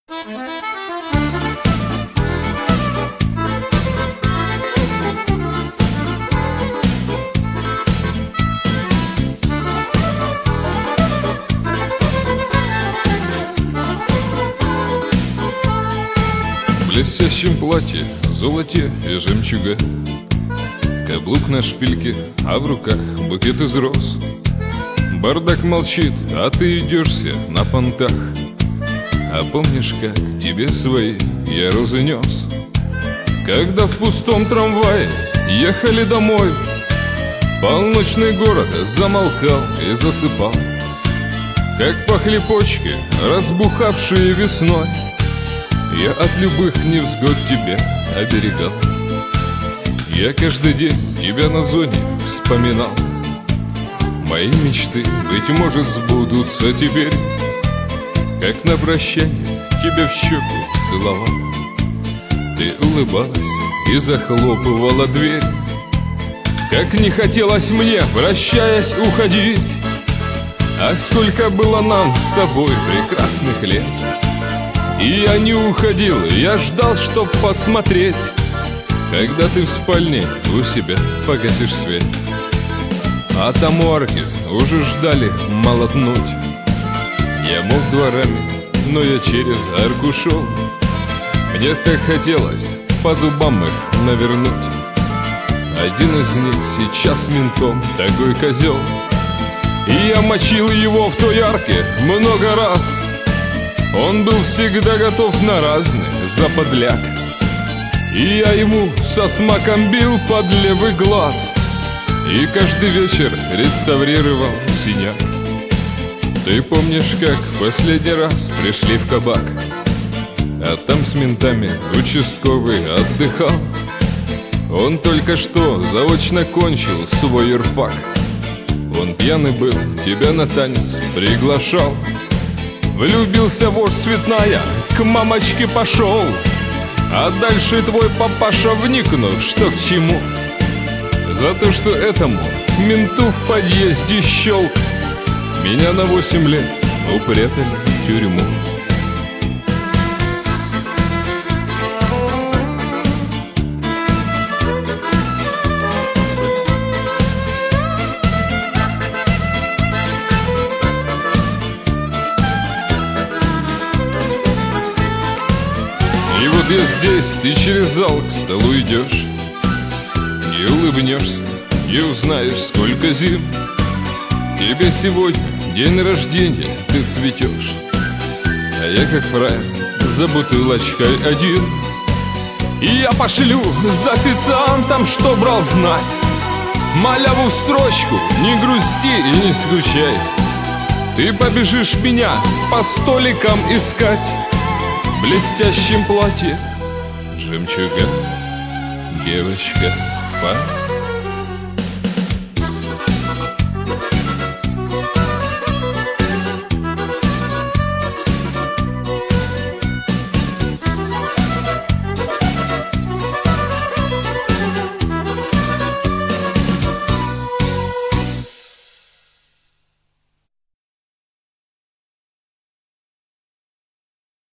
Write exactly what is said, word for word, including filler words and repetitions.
В блестящем платье, золоте и жемчуга, каблук на шпильке, а в руках букет из роз. Бардак молчит, а ты идешься на понтах. А помнишь, как тебе свои я розы нес? Когда в пустом трамвае ехали домой, полночный город замолкал и засыпал, как пахли почки, разбухавшие весной. Я от любых невзгод тебя оберегал. Я каждый день тебя на зоне вспоминал. Мои мечты, быть может, сбудутся теперь. Как на прощание тебя в щеку целовал. Ты улыбалась и захлопывала дверь. Как не хотелось мне, прощаясь, уходить. Ах, сколько было нам с тобой прекрасных лет. И я не уходил, я ждал, чтоб посмотреть, когда ты в спальне у себя погасишь свет. А там у арки уже ждали молотнуть. Я мог дворами, но я через арку шел. Мне так хотелось по зубам их навернуть. Один из них сейчас ментом, такой козел. И я мочил его в той арке много раз. Он был всегда готов на разный заподляк. И я ему со смаком бил под левый глаз. И каждый вечер реставрировал синяк. Ты помнишь, как в последний раз пришли в кабак, а там с ментами участковый отдыхал. Он только что заочно кончил свой юрфак. Он пьяный был, тебя на танец приглашал. Влюбился вождь цветная, к мамочке пошел. А дальше твой папаша, вникнув, что к чему, за то, что этому менту в подъезде щелк, меня на восемь лет упрятали в тюрьму. И вот я здесь, ты через зал к столу идешь, и улыбнешься, и узнаешь, сколько зим. Тебе сегодня день рождения, ты цветешь, а я как фраер за бутылочкой один. И я пошлю за официантом, что брал знать, маляву строчку, не грусти и не скучай. Ты побежишь меня по столикам искать. В блестящем платье жемчуга, девочка, по